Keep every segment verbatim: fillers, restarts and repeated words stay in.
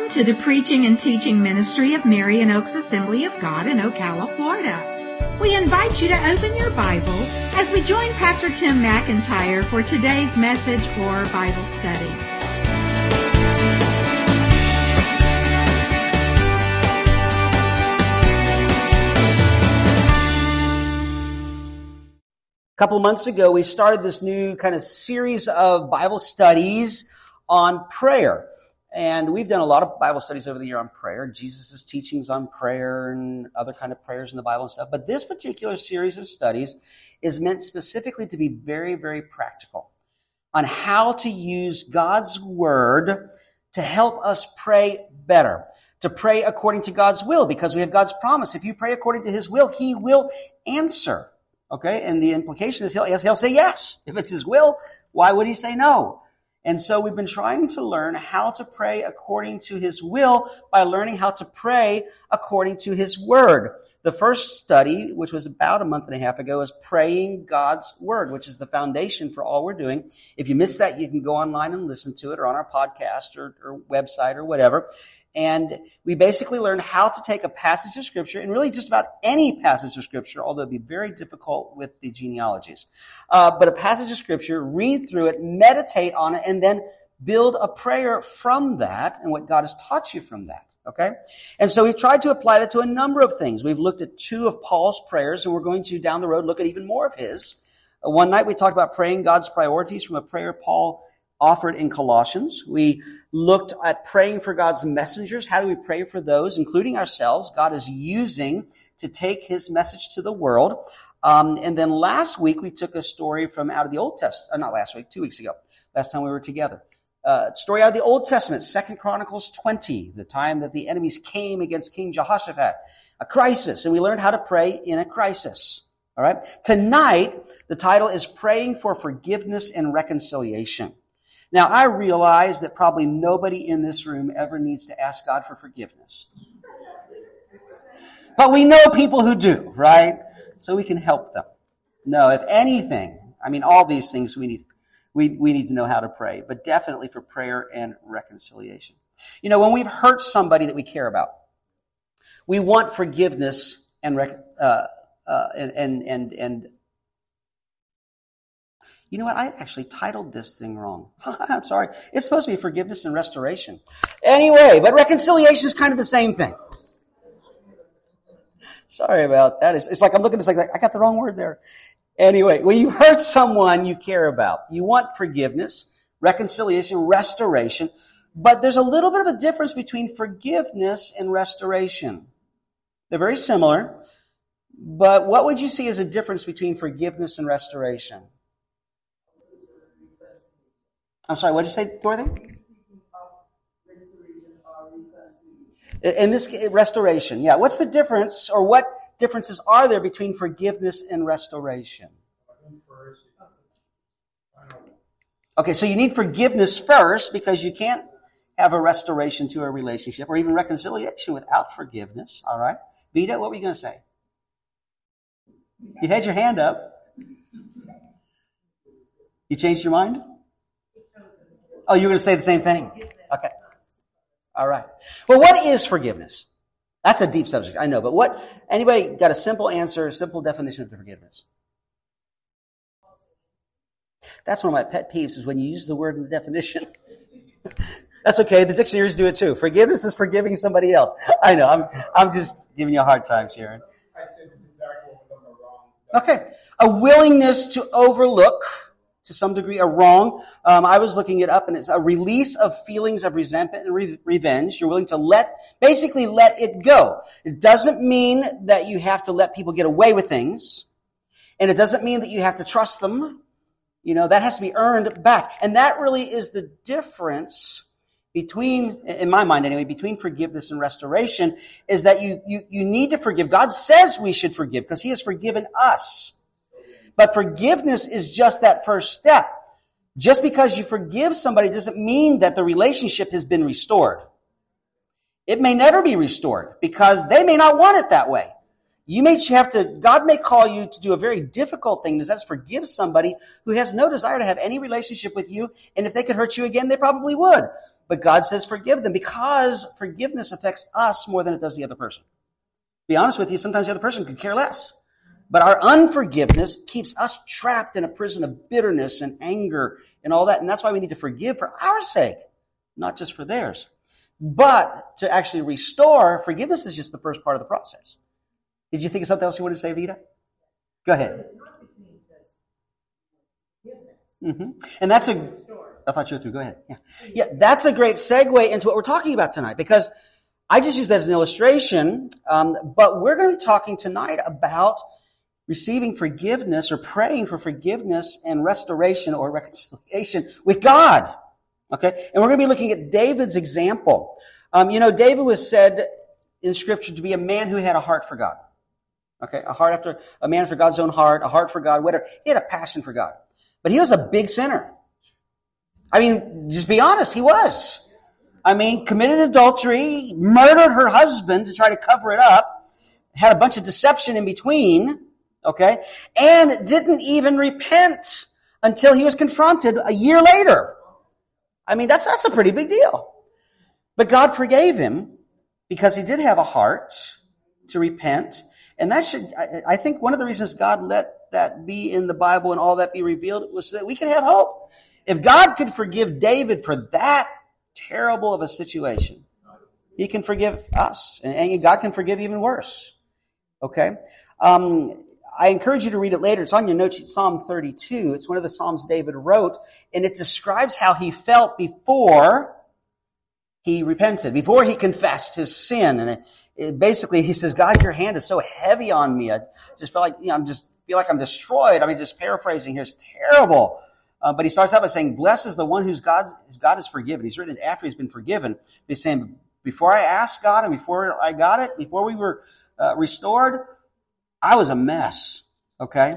Welcome to the preaching and teaching ministry of Marion Oaks Assembly of God in Ocala, Florida. We invite you to open your Bible as we join Pastor Tim McIntyre for today's message or Bible study. A couple months ago, we started this new kind of series of Bible studies on prayer. And we've done a lot of Bible studies over the year on prayer, Jesus' teachings on prayer and other kind of prayers in the Bible and stuff. But this particular series of studies is meant specifically to be very, very practical on how to use God's Word to help us pray better, to pray according to God's will, because we have God's promise. If you pray according to His will, He will answer. Okay? And the implication is He'll, he'll say yes. If it's His will, why would He say no? And so we've been trying to learn how to pray according to His will by learning how to pray according to His Word. The first study, which was about a month and a half ago, is praying God's Word, which is the foundation for all we're doing. If you missed that, you can go online and listen to it or on our podcast or, or website or whatever. And we basically learned how to take a passage of Scripture, and really just about any passage of Scripture, although it'd be very difficult with the genealogies. Uh, but a passage of Scripture, read through it, meditate on it, and then build a prayer from that and what God has taught you from that. Okay? And so we've tried to apply that to a number of things. We've looked at two of Paul's prayers, and we're going to, down the road, look at even more of his. Uh, one night we talked about praying God's priorities from a prayer Paul offered in Colossians. We looked at praying for God's messengers. How do we pray for those, including ourselves, God is using to take His message to the world? Um, and then last week, we took a story from out of the Old Testament. Uh, not last week, two weeks ago. Last time we were together. Uh, story out of the Old Testament, Second Chronicles twenty, the time that the enemies came against King Jehoshaphat. A crisis. And we learned how to pray in a crisis. All right. Tonight, the title is Praying for Forgiveness and Reconciliation. Now, I realize that probably nobody in this room ever needs to ask God for forgiveness. But we know people who do, right? So we can help them. No, if anything, I mean, all these things we need, we, we need to know how to pray, but definitely for prayer and reconciliation. You know, when we've hurt somebody that we care about, we want forgiveness and, rec- uh, uh, and, and, and, and, You know what? I actually titled this thing wrong. I'm sorry. It's supposed to be forgiveness and restoration. Anyway, but reconciliation is kind of the same thing. Sorry about that. It's, it's like I'm looking at this like, I got the wrong word there. Anyway, when you hurt someone you care about, you want forgiveness, reconciliation, restoration. But there's a little bit of a difference between forgiveness and restoration. They're very similar. But what would you see as a difference between forgiveness and restoration? I'm sorry, what did you say, Dorothy? In this restoration, yeah. What's the difference, or what differences are there between forgiveness and restoration? Okay, so you need forgiveness first because you can't have a restoration to a relationship or even reconciliation without forgiveness. All right. Vita, what were you going to say? You had your hand up. You changed your mind? Oh, you were going to say the same thing? Okay. All right. Well, what is forgiveness? That's a deep subject, I know. But what, anybody got a simple answer, a simple definition of forgiveness? That's one of my pet peeves is when you use the word in the definition. That's okay. The dictionaries do it too. Forgiveness is forgiving somebody else. I know. I'm, I'm just giving you a hard time, Sharon. I said exactly what I'm wrong. Okay. A willingness to overlook, to some degree, a wrong. Um, I was looking it up, and it's a release of feelings of resentment and re- revenge. You're willing to let, basically let it go. It doesn't mean that you have to let people get away with things. And it doesn't mean that you have to trust them. You know, that has to be earned back. And that really is the difference between, in my mind anyway, between forgiveness and restoration, is that you, you, you need to forgive. God says we should forgive because He has forgiven us. But forgiveness is just that first step. Just because you forgive somebody doesn't mean that the relationship has been restored. It may never be restored because they may not want it that way. You may have to, God may call you to do a very difficult thing, that's forgive somebody who has no desire to have any relationship with you, and if they could hurt you again, they probably would. but God says forgive them because forgiveness affects us more than it does the other person. To be honest with you, sometimes the other person could care less. But our unforgiveness keeps us trapped in a prison of bitterness and anger and all that. And that's why we need to forgive for our sake, not just for theirs. But to actually restore, forgiveness is just the first part of the process. Did you think of something else you wanted to say, Vita? Go ahead. Mm-hmm. And that's a, I thought you were through. Go ahead. Yeah. Yeah, that's a great segue into what we're talking about tonight, because I just use that as an illustration. Um, but we're going to be talking tonight about receiving forgiveness or praying for forgiveness and restoration or reconciliation with God. Okay? And we're going to be looking at David's example. Um, you know, David was said in Scripture to be a man who had a heart for God. Okay? A heart after, a man after God's own heart, a heart for God, whatever. He had a passion for God. But he was a big sinner. I mean, just be honest, he was. I mean, committed adultery, murdered her husband to try to cover it up, had a bunch of deception in between, okay, and didn't even repent until he was confronted a year later. I mean, that's, that's a pretty big deal. But God forgave him because he did have a heart to repent. And that should, I, I think one of the reasons God let that be in the Bible and all that be revealed was so that we could have hope. If God could forgive David for that terrible of a situation, He can forgive us. And, and God can forgive even worse. Okay? Um, I encourage you to read it later. It's on your notes. It's Psalm thirty-two. It's one of the Psalms David wrote, and it describes how he felt before he repented, before he confessed his sin. And it, it basically, he says, God, your hand is so heavy on me. I just feel like, you know, I'm just feel like I'm destroyed. I mean, just paraphrasing here. It's terrible. Uh, but he starts out by saying, blessed is the one whose God, his God is forgiven. He's written it after he's been forgiven. He's saying, before I asked God and before I got it, before we were uh, restored, I was a mess. Okay?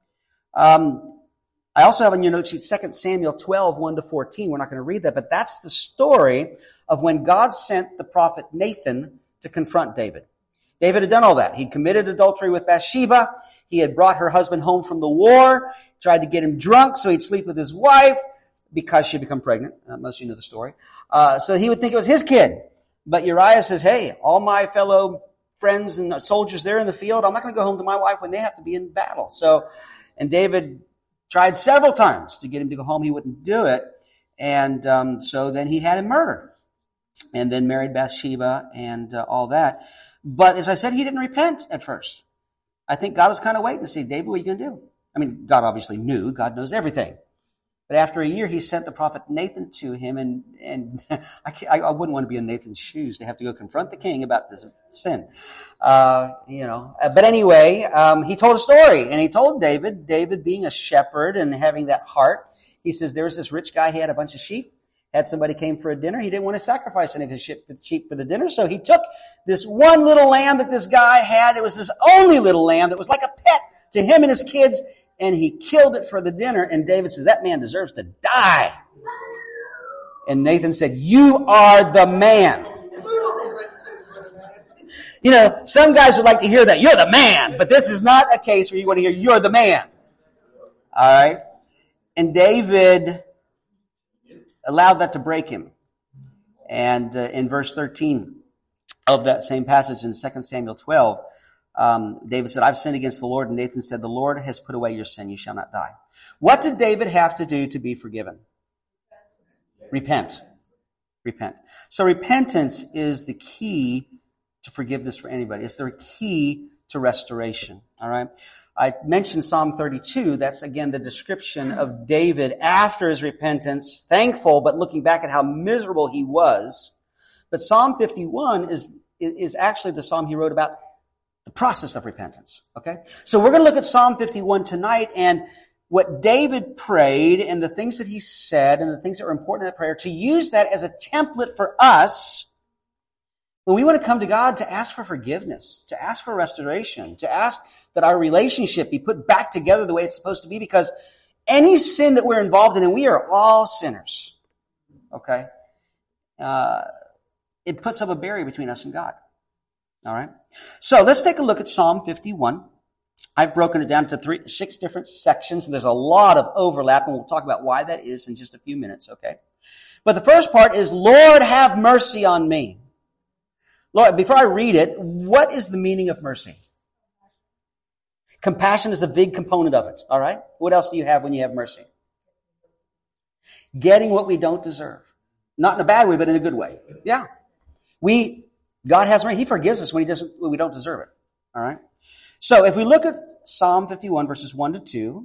Um, I also have on your note sheet Second Samuel twelve, one to fourteen. We're not going to read that, but that's the story of when God sent the prophet Nathan to confront David. David had done all that. He'd committed adultery with Bathsheba. He had brought her husband home from the war, tried to get him drunk so he'd sleep with his wife because she'd become pregnant. Uh, most of you know the story. Uh, so he would think it was his kid. But Uriah says, hey, all my fellow friends and soldiers there in the field, I'm not going to go home to my wife when they have to be in battle. So, and David tried several times to get him to go home. He wouldn't do it. And um, so then he had him murdered. And then married Bathsheba and uh, all that. But as I said, he didn't repent at first. I think God was kind of waiting to see, David, what are you going to do? I mean, God obviously knew. God knows everything. But after a year, he sent the prophet Nathan to him, and and I, can't, I, I wouldn't want to be in Nathan's shoes to have to go confront the king about this sin. Uh, you know. But anyway, um, he told a story, and he told David, David being a shepherd and having that heart, he says there was this rich guy, he had a bunch of sheep. Had somebody came for a dinner. He didn't want to sacrifice any of his sheep for the dinner. So he took this one little lamb that this guy had. It was this only little lamb that was like a pet to him and his kids. And he killed it for the dinner. And David says, that man deserves to die. And Nathan said, you are the man. You know, some guys would like to hear that. You're the man. But this is not a case where you want to hear, you're the man. All right. And David allowed that to break him. And uh, in verse thirteen of that same passage in Second Samuel twelve, um, David said, I've sinned against the Lord. And Nathan said, the Lord has put away your sin. You shall not die. What did David have to do to be forgiven? Repent. Repent. So repentance is the key to forgiveness for anybody. It's the key to restoration. All right. I mentioned Psalm thirty-two. That's, again, the description of David after his repentance, thankful, but looking back at how miserable he was. But Psalm fifty-one is, is actually the psalm he wrote about the process of repentance. Okay? So we're going to look at Psalm fifty-one tonight, and what David prayed and the things that he said and the things that were important in that prayer, to use that as a template for us when we want to come to God to ask for forgiveness, to ask for restoration, to ask that our relationship be put back together the way it's supposed to be, because any sin that we're involved in, and we are all sinners, okay, uh, it puts up a barrier between us and God. All right? So let's take a look at Psalm fifty-one. I've broken it down into three, six different sections, and there's a lot of overlap, and we'll talk about why that is in just a few minutes, okay? But the first part is, Lord, have mercy on me. Lord, before I read it, what is the meaning of mercy? Compassion is a big component of it, all right? What else do you have when you have mercy? Getting what we don't deserve. Not in a bad way, but in a good way. Yeah. We, God has mercy. He forgives us when he doesn't, when we don't deserve it. All right? So if we look at Psalm fifty-one, verses one to two,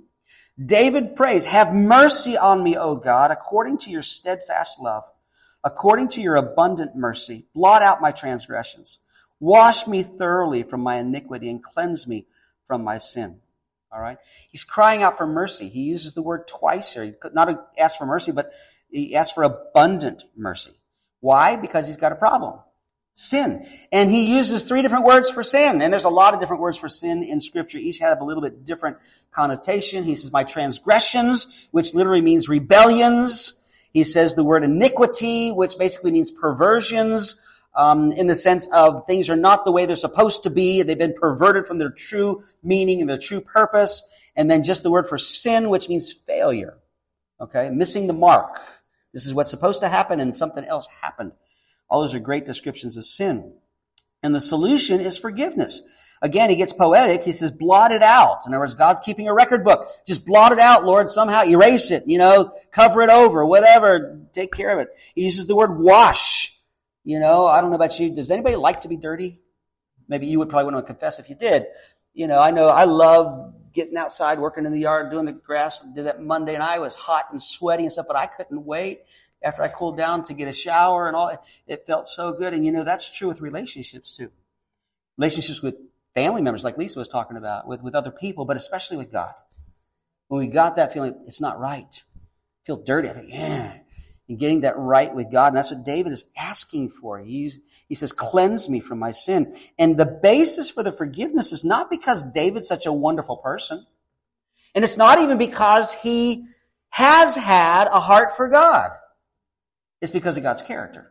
David prays, have mercy on me, O God, according to your steadfast love, according to your abundant mercy. Blot out my transgressions. Wash me thoroughly from my iniquity and cleanse me from my sin. All right? He's crying out for mercy. He uses the word twice here. He could not ask for mercy, but he asks for abundant mercy. Why? Because he's got a problem. Sin. And he uses three different words for sin. And there's a lot of different words for sin in Scripture. Each have a little bit different connotation. He says, my transgressions, which literally means rebellions. He says the word iniquity, which basically means perversions, um, in the sense of things are not the way they're supposed to be. They've been perverted from their true meaning and their true purpose. And then just the word for sin, which means failure. Okay? Missing the mark. This is what's supposed to happen and something else happened. All those are great descriptions of sin. And the solution is forgiveness. Again, he gets poetic. He says, blot it out. In other words, God's keeping a record book. Just blot it out, Lord. Somehow erase it, you know, cover it over, whatever. Take care of it. He uses the word wash. You know, I don't know about you. Does anybody like to be dirty? Maybe you would probably want to confess if you did. You know, I know I love getting outside, working in the yard, doing the grass. I did that Monday, and I was hot and sweaty and stuff, but I couldn't wait after I cooled down to get a shower and all. It felt so good. And you know, that's true with relationships too. Relationships with family members, like Lisa was talking about, with, with other people, but especially with God. When we got that feeling, it's not right. Feel dirty. I think, yeah. And getting that right with God. And that's what David is asking for. He, he says, cleanse me from my sin. And the basis for the forgiveness is not because David's such a wonderful person. And it's not even because he has had a heart for God. It's because of God's character.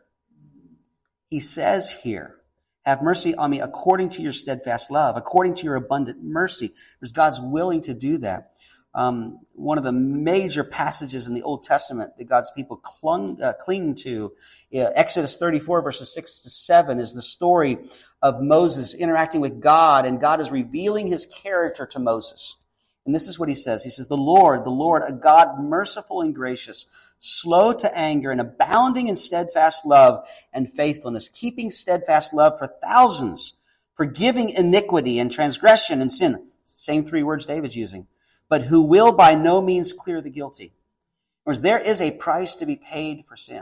He says here, have mercy on me according to your steadfast love, according to your abundant mercy. Because God's willing to do that. Um, one of the major passages in the Old Testament that God's people clung, uh, cling to, uh, Exodus thirty-four, verses six to seven, is the story of Moses interacting with God, and God is revealing his character to Moses. And this is what he says. He says, the Lord, the Lord, a God merciful and gracious, slow to anger and abounding in steadfast love and faithfulness, keeping steadfast love for thousands, forgiving iniquity and transgression and sin. Same three words David's using. But who will by no means clear the guilty. In other words, there is a price to be paid for sin.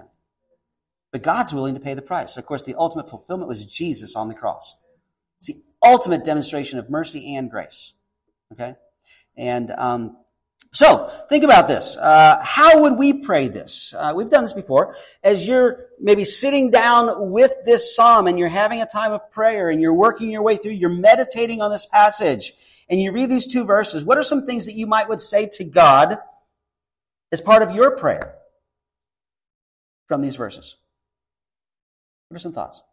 But God's willing to pay the price. Of course, the ultimate fulfillment was Jesus on the cross. It's the ultimate demonstration of mercy and grace. Okay? And um, so, think about this. Uh, how would we pray this? Uh, we've done this before. As you're maybe sitting down with this psalm and you're having a time of prayer and you're working your way through, you're meditating on this passage, and you read these two verses, what are some things that you might would say to God as part of your prayer from these verses? What are some thoughts?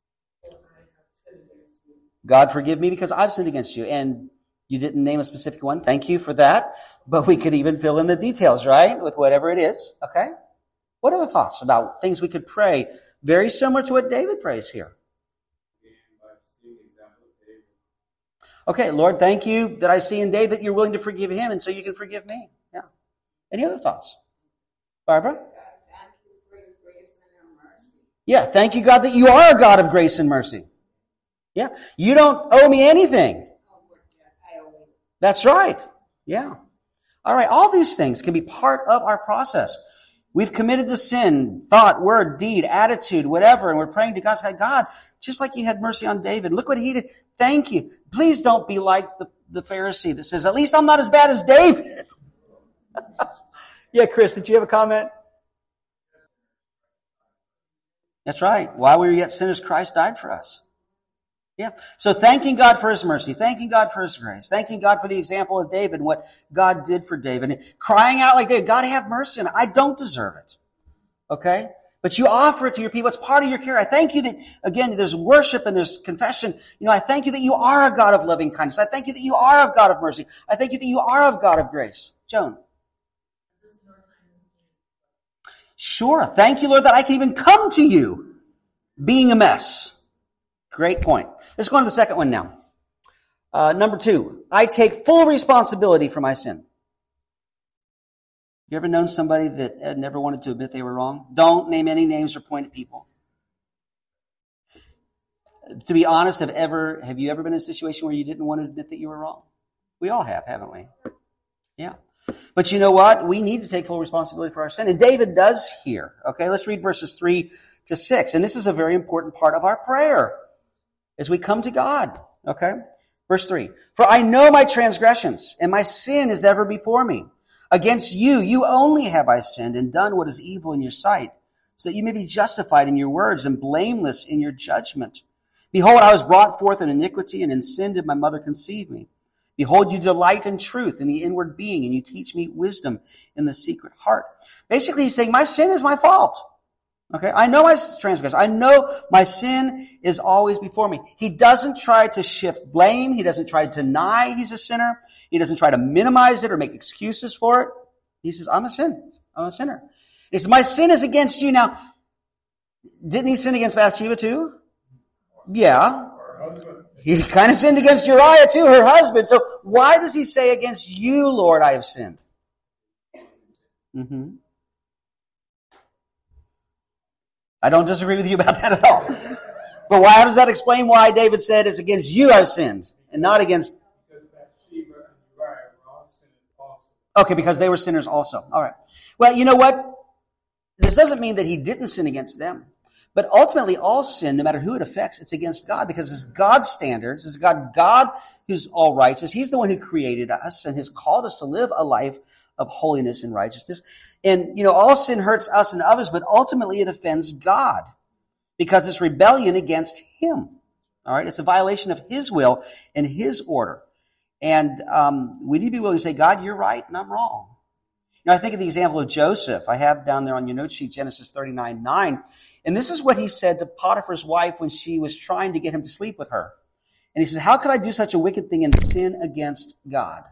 God, forgive me because I've sinned against you. And you didn't name a specific one. Thank you for that. But we could even fill in the details, right? With whatever it is. Okay? What are the thoughts about things we could pray very similar to what David prays here? Okay, Lord, thank you that I see in David that you're willing to forgive him, and so you can forgive me. Yeah. Any other thoughts? Barbara? Thank you for your grace and your mercy. Yeah, thank you, God, that you are a God of grace and mercy. Yeah. You don't owe me anything. That's right. Yeah. All right. All these things can be part of our process. We've committed to sin, thought, word, deed, attitude, whatever, and we're praying to God, say, God, just like you had mercy on David, look what he did. Thank you. Please don't be like the, the Pharisee that says, at least I'm not as bad as David. Yeah, Chris, did you have a comment? That's right. While we were yet sinners, Christ died for us. Yeah. So thanking God for his mercy, thanking God for his grace, thanking God for the example of David and what God did for David, and crying out like David, God, have mercy on me. I don't deserve it. Okay? But you offer it to your people. It's part of your care. I thank you that, again, there's worship and there's confession. You know, I thank you that you are a God of loving kindness. I thank you that you are a God of mercy. I thank you that you are a God of grace. Joan. Sure. Thank you, Lord, that I can even come to you being a mess. Great point. Let's go on to the second one now. Uh, number two, I take full responsibility for my sin. You ever known somebody that never wanted to admit they were wrong? Don't name any names or point at people. To be honest, have ever have you ever been in a situation where you didn't want to admit that you were wrong? We all have, haven't we? Yeah. But you know what? We need to take full responsibility for our sin. And David does here. Okay, let's read verses three to six. And this is a very important part of our prayer as we come to God. Okay? Verse three. For I know my transgressions, and my sin is ever before me. Against you, you only have I sinned and done what is evil in your sight, so that you may be justified in your words and blameless in your judgment. Behold, I was brought forth in iniquity, and in sin did my mother conceive me. Behold, you delight in truth in the inward being, and you teach me wisdom in the secret heart. Basically, he's saying, my sin is my fault. Okay, I know I transgress. I know my sin is always before me. He doesn't try to shift blame. He doesn't try to deny he's a sinner. He doesn't try to minimize it or make excuses for it. He says, I'm a sin. I'm a sinner. He says, my sin is against you. Now, didn't he sin against Bathsheba too? Yeah. He kind of sinned against Uriah too, her husband. So why does he say, against you, Lord, I have sinned? Mm-hmm. I don't disagree with you about that at all. But why, how does that explain why David said it's against you I've sinned and not against... Because Bathsheba and Uriah were all sinners also. Okay, because they were sinners also. All right. Well, you know what? This doesn't mean that he didn't sin against them. But ultimately, all sin, no matter who it affects, it's against God because it's God's standards. It's God, God who's all righteous. He's the one who created us and has called us to live a life of holiness and righteousness. And, you know, all sin hurts us and others, but ultimately it offends God because it's rebellion against Him. All right? It's a violation of His will and His order. And um, we need to be willing to say, God, you're right and I'm wrong. You know, I think of the example of Joseph. I have down there on your note sheet, Genesis thirty-nine nine. And this is what he said to Potiphar's wife when she was trying to get him to sleep with her. And he says, how could I do such a wicked thing and sin against God?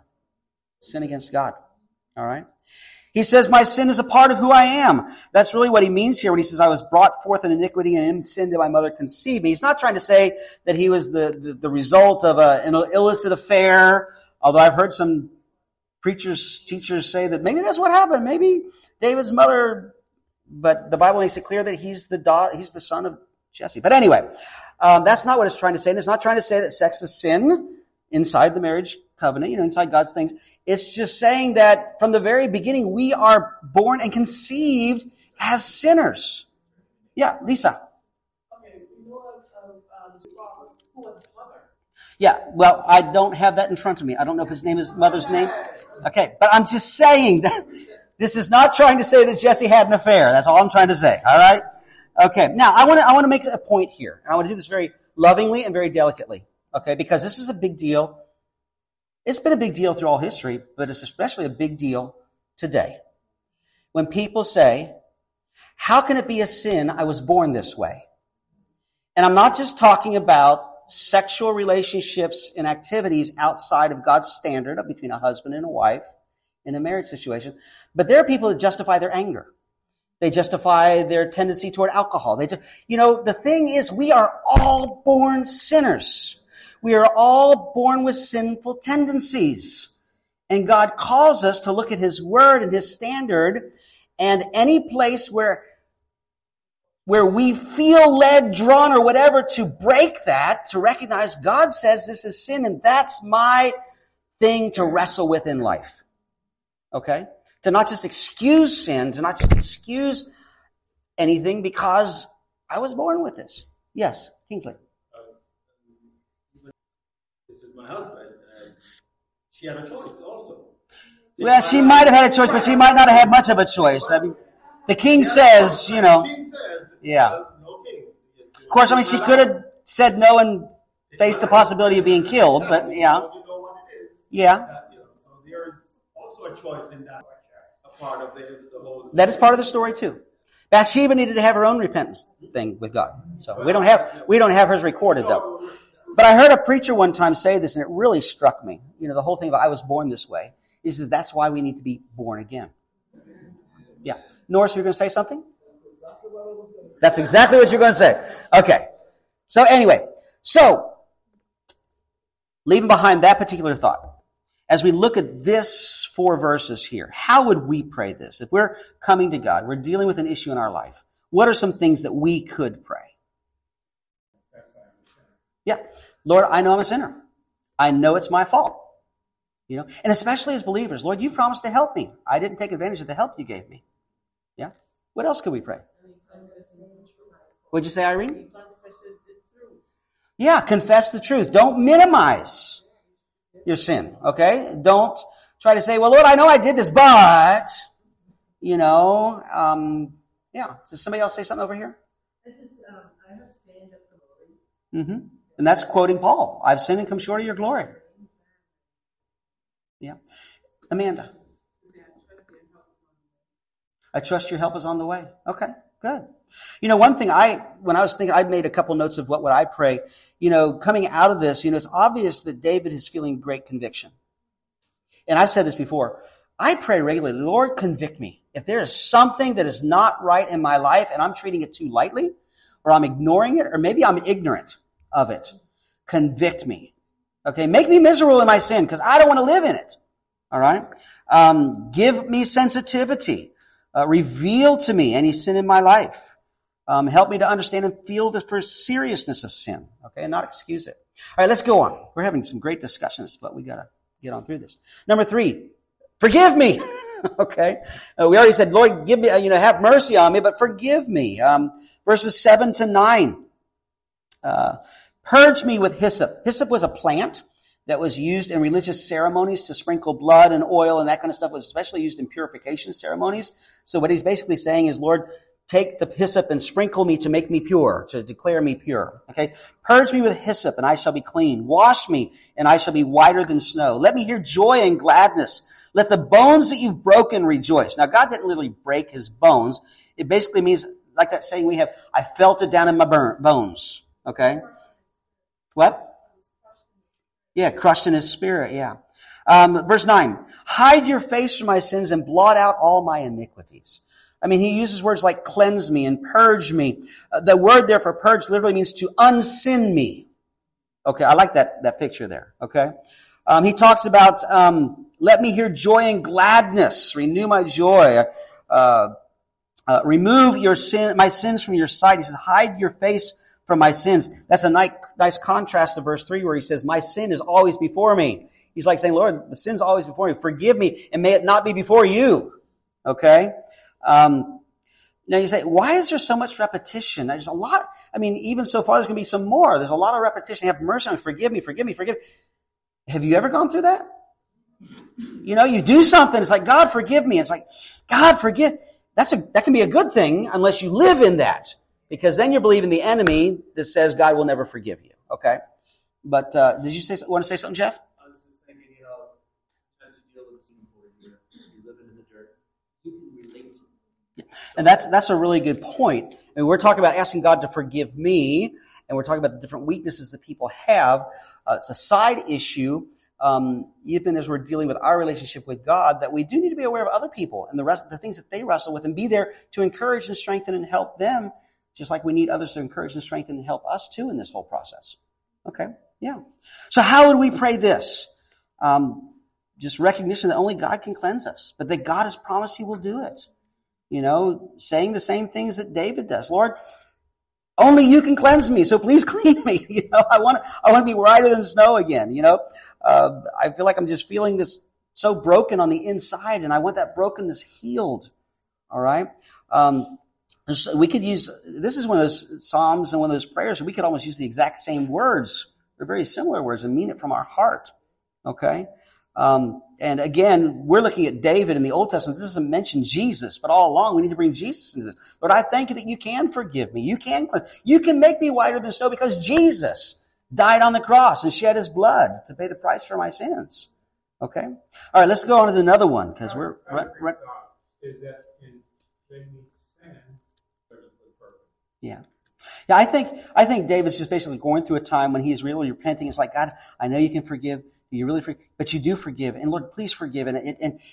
Sin against God. All right? He says, my sin is a part of who I am. That's really what he means here when he says, I was brought forth in iniquity and in sin did my mother conceive me. He's not trying to say that he was the, the, the result of a, an illicit affair, although I've heard some preachers, teachers say that maybe that's what happened. Maybe David's mother, but the Bible makes it clear that he's the daughter, he's the son of Jesse. But anyway, um, that's not what it's trying to say. And it's not trying to say that sex is sin inside the marriage covenant, you know, inside God's things. It's just saying that from the very beginning, we are born and conceived as sinners. Yeah, Lisa. Okay, we know of um, who was his mother. Yeah, well, I don't have that in front of me. I don't know if his name is mother's name. Okay, but I'm just saying that this is not trying to say that Jesse had an affair. That's all I'm trying to say. All right? Okay. Now, I want to I want to make a point here. And I want to do this very lovingly and very delicately. Okay? Because this is a big deal. It's been a big deal through all history, but it's especially a big deal today. When people say, how can it be a sin I was born this way? And I'm not just talking about sexual relationships and activities outside of God's standard between a husband and a wife in a marriage situation. But there are people that justify their anger. They justify their tendency toward alcohol. They just, you know, the thing is we are all born sinners. We are all born with sinful tendencies. And God calls us to look at His Word and His standard, and any place where where we feel led, drawn, or whatever to break that, to recognize God says this is sin, and that's my thing to wrestle with in life. Okay? To not just excuse sin, to not just excuse anything because I was born with this. Yes, Kingsley. Uh, this is my husband, and she had a choice also. Well, she might have had a choice, but she might not have had much of a choice. I mean, the king says, you know, yeah. Of course, I mean, she could have said no and faced the possibility of being killed, but yeah. Yeah. So there is also a choice in that. A part of the, the whole. That is part of the story too. Bathsheba needed to have her own repentance thing with God. So we don't have, we don't have hers recorded though. But I heard a preacher one time say this and it really struck me. You know, the whole thing about I was born this way. He says that's why we need to be born again. Yeah. Norris, you're going to say something? That's exactly what you're going to say. Okay. So anyway, so leaving behind that particular thought, as we look at this four verses here, how would we pray this? If we're coming to God, we're dealing with an issue in our life, what are some things that we could pray? Yeah. Lord, I know I'm a sinner. I know it's my fault. You know, and especially as believers, Lord, you promised to help me. I didn't take advantage of the help you gave me. Yeah. What else could we pray? What'd you say, Irene? Yeah, confess the truth. Don't minimize your sin, okay? Don't try to say, well, Lord, I know I did this, but, you know, um, yeah. Does somebody else say something over here? I just, um, I have sinned at the Lord. Mm-hmm. And that's quoting Paul. I've sinned and come short of your glory. Yeah. Amanda. I trust your help is on the way. Okay, good. You know, one thing I, when I was thinking, I made a couple notes of what would I pray. You know, coming out of this, you know, it's obvious that David is feeling great conviction. And I've said this before. I pray regularly, Lord, convict me. If there is something that is not right in my life and I'm treating it too lightly, or I'm ignoring it, or maybe I'm ignorant of it, convict me. Okay, make me miserable in my sin because I don't want to live in it. All right? Um, give me sensitivity. Uh, reveal to me any sin in my life. Um, help me to understand and feel the first seriousness of sin. Okay, and not excuse it. All right, let's go on. We're having some great discussions, but we got to get on through this. Number three, forgive me. Okay, uh, we already said, Lord, give me, uh, you know, have mercy on me, but forgive me. Um, verses seven to nine. Uh, purge me with hyssop. Hyssop was a plant that was used in religious ceremonies to sprinkle blood and oil and that kind of stuff. It was especially used in purification ceremonies. So what he's basically saying is, Lord, take the hyssop and sprinkle me to make me pure, to declare me pure. Okay? Purge me with hyssop and I shall be clean. Wash me and I shall be whiter than snow. Let me hear joy and gladness. Let the bones that you've broken rejoice. Now, God didn't literally break his bones. It basically means, like that saying we have, I felt it down in my burn, bones. Okay? What? Yeah, crushed in his spirit, yeah. Um, verse nine, hide your face from my sins and blot out all my iniquities. I mean, he uses words like cleanse me and purge me. Uh, the word there for purge literally means to unsin me. Okay, I like that, that picture there, okay? Um, he talks about, um, let me hear joy and gladness, renew my joy, uh, uh, remove your sin, my sins from your sight. He says, hide your face from my sins. That's a nice, nice contrast to verse three where he says, my sin is always before me. He's like saying, Lord, the sin's always before me. Forgive me and may it not be before you. Okay? Um, now you say, why is there so much repetition? There's a lot. I mean, even so far, there's going to be some more. There's a lot of repetition. Have mercy on me. Forgive me. Forgive me. Forgive me. Have you ever gone through that? You know, you do something. It's like, God, forgive me. It's like, God, forgive. That's a, that can be a good thing unless you live in that. Because then you're believing the enemy that says God will never forgive you. Okay? But, uh, did you say, want to say something, Jeff? I was just thinking, you know, as you deal with people, you're, you're living in the dirt, you can relate to them. And that's, that's a really good point. And we're talking about asking God to forgive me, and we're talking about the different weaknesses that people have. Uh, it's a side issue, um, even as we're dealing with our relationship with God, that we do need to be aware of other people and the rest, the things that they wrestle with, and be there to encourage and strengthen and help them, just like we need others to encourage and strengthen and help us too in this whole process. Okay, yeah. So how would we pray this? Um, just recognition that only God can cleanse us, but that God has promised he will do it. You know, saying the same things that David does. Lord, only you can cleanse me, so please clean me. You know, I want to, I want to be whiter than snow again. You know, uh, I feel like I'm just feeling this so broken on the inside, and I want that brokenness healed. All right. Um, we could use, this is one of those Psalms and one of those prayers, we could almost use the exact same words. They're very similar words and mean it from our heart. Okay. Um, and again, we're looking at David in the Old Testament. This doesn't mention Jesus, but all along we need to bring Jesus into this. Lord, I thank you that you can forgive me. You can, you can make me whiter than snow because Jesus died on the cross and shed his blood to pay the price for my sins. Okay. All right. Let's go on to another one because we're, Our we're, thought is that in when we sin, perfectly perfect. yeah. Yeah, I think, I think David's just basically going through a time when he's really repenting. It's like, God, I know you can forgive. You really forgive, but you do forgive. And Lord, please forgive. And, and, and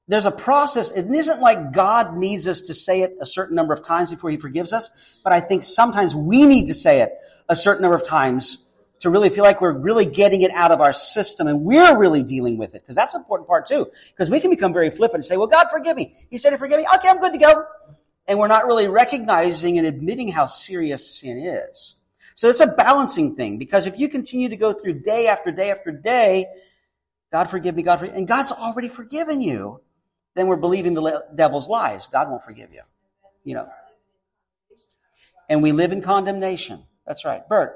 there's a process. It isn't like God needs us to say it a certain number of times before he forgives us, but I think sometimes we need to say it a certain number of times to really feel like we're really getting it out of our system and we're really dealing with it. Because that's an important part too. Because we can become very flippant and say, well, God, forgive me. He said to forgive me. Okay, I'm good to go. And we're not really recognizing and admitting how serious sin is. So it's a balancing thing. Because if you continue to go through day after day after day, God forgive me, God forgive me, and God's already forgiven you, then we're believing the devil's lies. God won't forgive you. You know. And we live in condemnation. That's right. Bert.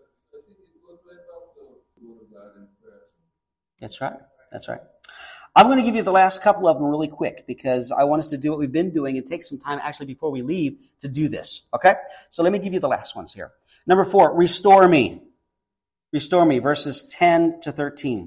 That's right. That's right. I'm going to give you the last couple of them really quick because I want us to do what we've been doing and take some time actually before we leave to do this. Okay? So let me give you the last ones here. Number four, restore me. Restore me, verses ten to thirteen.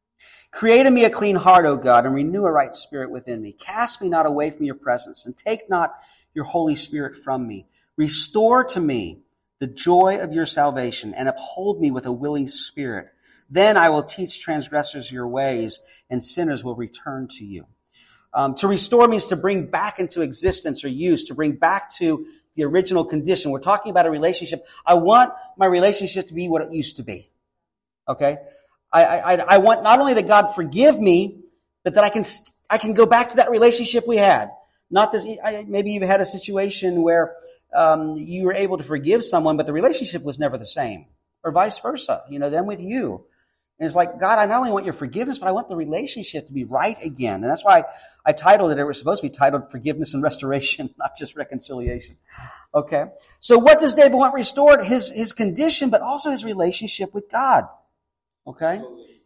Create in me a clean heart, O God, and renew a right spirit within me. Cast me not away from your presence, and take not your Holy Spirit from me. Restore to me the joy of your salvation, and uphold me with a willing spirit. Then I will teach transgressors your ways, and sinners will return to you. Um, to restore means to bring back into existence or use, to bring back to the original condition. We're talking about a relationship. I want my relationship to be what it used to be. Okay? I, I, I want not only that God forgive me, but that I can, I can go back to that relationship we had. Not this, I, maybe you've had a situation where, um, you were able to forgive someone, but the relationship was never the same. Or vice versa, you know, them with you. And it's like, God, I not only want your forgiveness, but I want the relationship to be right again. And that's why I titled it, it was supposed to be titled Forgiveness and Restoration, not just Reconciliation. Okay. So what does David want restored? His, his condition, but also his relationship with God. Okay.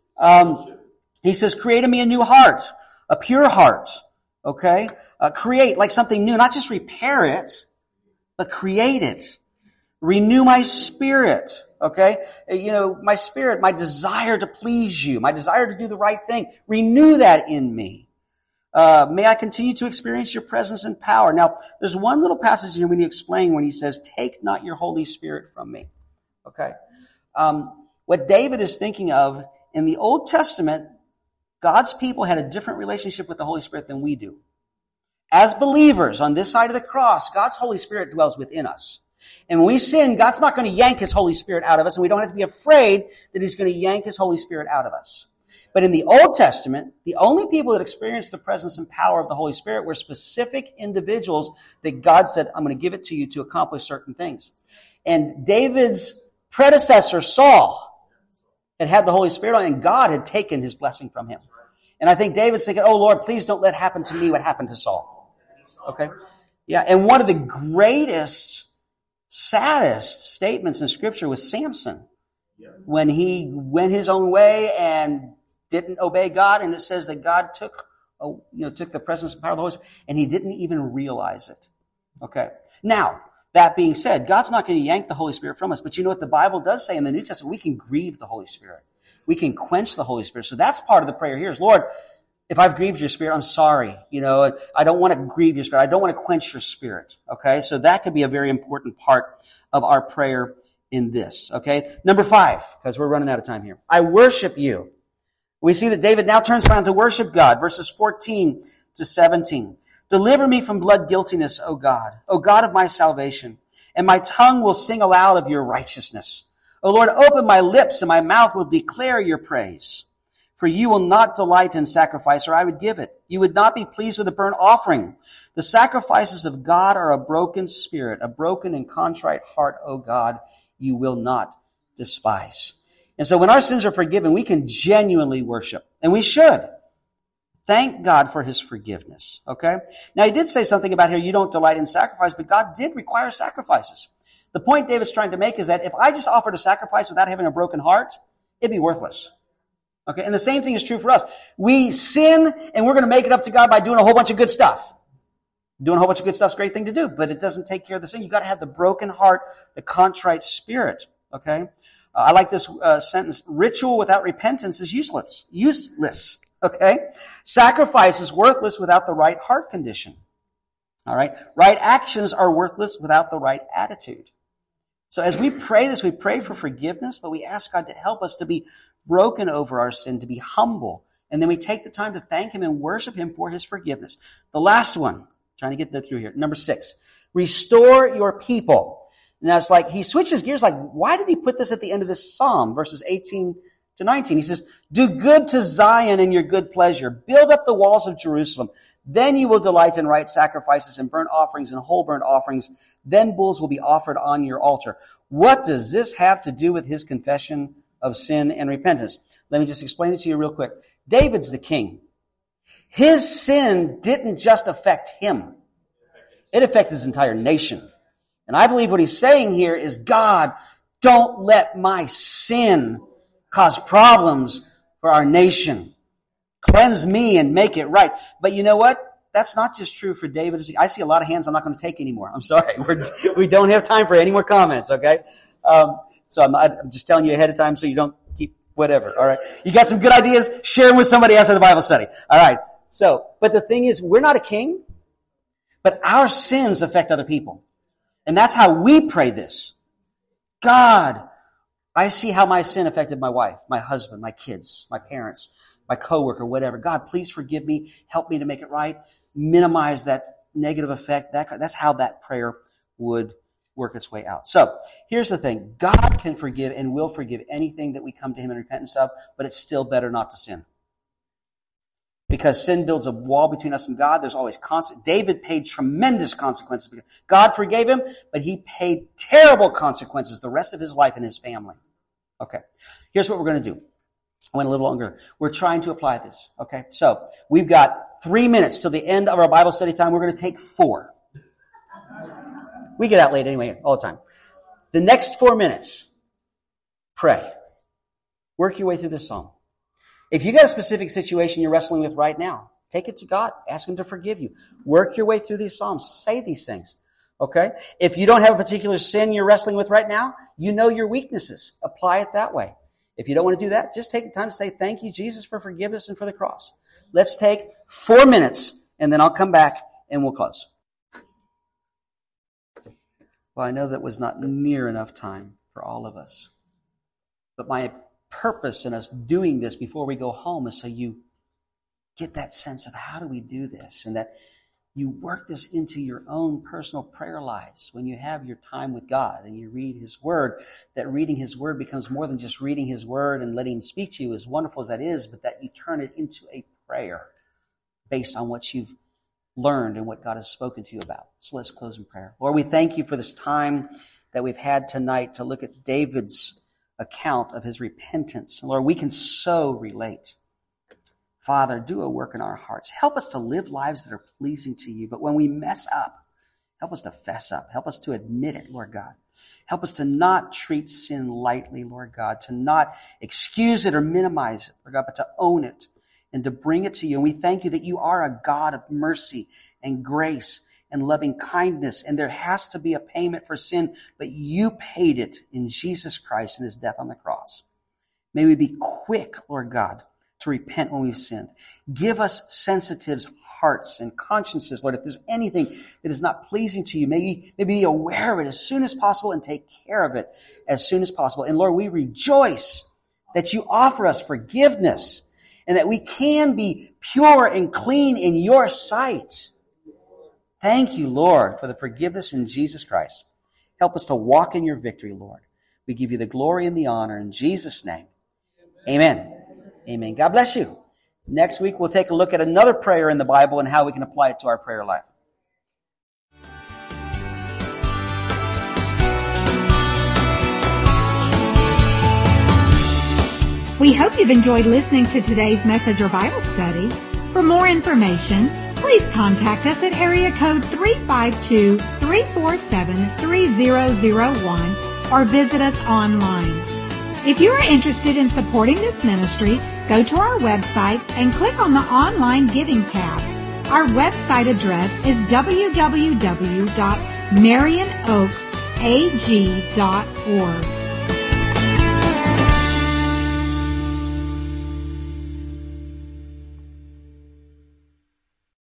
Um, he says, create in me a new heart, a pure heart. Okay. Uh, create like something new, not just repair it, but create it. Renew my spirit. Okay? You know, my spirit, my desire to please you, my desire to do the right thing. Renew that in me. Uh, may I continue to experience your presence and power. Now, there's one little passage here we need to explain when he says, take not your Holy Spirit from me. Okay? Um, what David is thinking of, in the Old Testament, God's people had a different relationship with the Holy Spirit than we do. As believers on this side of the cross, God's Holy Spirit dwells within us. And when we sin, God's not going to yank His Holy Spirit out of us, and we don't have to be afraid that He's going to yank His Holy Spirit out of us. But in the Old Testament, the only people that experienced the presence and power of the Holy Spirit were specific individuals that God said, I'm going to give it to you to accomplish certain things. And David's predecessor, Saul, had had the Holy Spirit on, and God had taken His blessing from him. And I think David's thinking, oh Lord, please don't let happen to me what happened to Saul. Okay? Yeah, and one of the greatest saddest statements in Scripture was Samson. When he went his own way and didn't obey God, and it says that God took, you know, took the presence and power of the Holy Spirit, and he didn't even realize it. Okay. Now, that being said, God's not going to yank the Holy Spirit from us, but you know what the Bible does say in the New Testament? We can grieve the Holy Spirit. We can quench the Holy Spirit. So that's part of the prayer here is, Lord, if I've grieved your spirit, I'm sorry. You know, I don't want to grieve your spirit. I don't want to quench your spirit. Okay. So that could be a very important part of our prayer in this. Okay. Number five, because we're running out of time here. I worship you. We see that David now turns around to worship God. Verses fourteen to seventeen. Deliver me from blood guiltiness, O God, O God of my salvation, and my tongue will sing aloud of your righteousness. O Lord, open my lips and my mouth will declare your praise. For you will not delight in sacrifice, or I would give it. You would not be pleased with a burnt offering. The sacrifices of God are a broken spirit, a broken and contrite heart, O God, you will not despise. And so when our sins are forgiven, we can genuinely worship. And we should. Thank God for His forgiveness. Okay? Now, He did say something about here, you don't delight in sacrifice, but God did require sacrifices. The point David's trying to make is that if I just offered a sacrifice without having a broken heart, it'd be worthless. Okay, and the same thing is true for us. We sin, and we're going to make it up to God by doing a whole bunch of good stuff. Doing a whole bunch of good stuff is a great thing to do, but it doesn't take care of the sin. You've got to have the broken heart, the contrite spirit. Okay, uh, I like this uh, sentence: "Ritual without repentance is useless." Useless. Okay, sacrifice is worthless without the right heart condition. All right, right actions are worthless without the right attitude. So as we pray this, we pray for forgiveness, but we ask God to help us to be broken over our sin, to be humble And then we take the time to thank him and worship him for his forgiveness. The last one, trying to get that through here. Number six, restore your people. Now it's like, he switches gears like, why did he put this at the end of this psalm, verses eighteen to nineteen? He says, do good to Zion in your good pleasure. Build up the walls of Jerusalem. Then you will delight in right sacrifices and burnt offerings and whole burnt offerings. Then bulls will be offered on your altar. What does this have to do with his confession of sin and repentance? Let me just explain it to you real quick. David's the king. His sin didn't just affect him. It affected his entire nation. And I believe what he's saying here is, God, don't let my sin cause problems for our nation. Cleanse me and make it right. But you know what? That's not just true for David. I see a lot of hands I'm not going to take anymore. I'm sorry. We're, we don't have time for any more comments, okay? Um, so I'm, not, I'm just telling you ahead of time so you don't keep whatever, all right? You got some good ideas? Share them with somebody after the Bible study. All right. So, but the thing is, we're not a king, but our sins affect other people. And that's how we pray this. God, I see how my sin affected my wife, my husband, my kids, my parents, my coworker, whatever. God, please forgive me. Help me to make it right. Minimize that negative effect. That, that's how that prayer would work its way out. So here's the thing. God can forgive and will forgive anything that we come to him in repentance of, but it's still better not to sin. Because sin builds a wall between us and God. There's always constant. David paid tremendous consequences. God forgave him, but he paid terrible consequences the rest of his life and his family. Okay. Here's what we're going to do. I went a little longer. We're trying to apply this. Okay. So we've got three minutes till the end of our Bible study time. We're going to take four. We get out late anyway, all the time. The next four minutes, pray. Work your way through this psalm. If you got a specific situation you're wrestling with right now, take it to God. Ask him to forgive you. Work your way through these psalms. Say these things. Okay? If you don't have a particular sin you're wrestling with right now, you know your weaknesses. Apply it that way. If you don't want to do that, just take the time to say, thank you, Jesus, for forgiveness and for the cross. Let's take four minutes, and then I'll come back and we'll close. Well, I know that was not near enough time for all of us. But my purpose in us doing this before we go home is so you get that sense of how do we do this, and that you work this into your own personal prayer lives when you have your time with God and you read his word, that reading his word becomes more than just reading his word and letting him speak to you, as wonderful as that is, but that you turn it into a prayer based on what you've learned and what God has spoken to you about. So let's close in prayer. Lord, we thank you for this time that we've had tonight to look at David's account of his repentance. Lord, we can so relate. Father, do a work in our hearts. Help us to live lives that are pleasing to you. But when we mess up, help us to fess up. Help us to admit it, Lord God. Help us to not treat sin lightly, Lord God, to not excuse it or minimize it, Lord God, but to own it and to bring it to you. And we thank you that you are a God of mercy and grace and loving kindness, and there has to be a payment for sin, but you paid it in Jesus Christ and his death on the cross. May we be quick, Lord God, to repent when we've sinned. Give us sensitive hearts and consciences, Lord. If there's anything that is not pleasing to you, may we, may we be aware of it as soon as possible and take care of it as soon as possible. And Lord, we rejoice that you offer us forgiveness and that we can be pure and clean in your sight. Thank you, Lord, for the forgiveness in Jesus Christ. Help us to walk in your victory, Lord. We give you the glory and the honor in Jesus' name. Amen. Amen. God bless you. Next week, we'll take a look at another prayer in the Bible and how we can apply it to our prayer life. We hope you've enjoyed listening to today's message or Bible study. For more information, please contact us at area code three five two, three four seven, three zero zero one or visit us online. If you are interested in supporting this ministry, go to our website and click on the online giving tab. Our website address is w w w dot marion oaks a g dot org.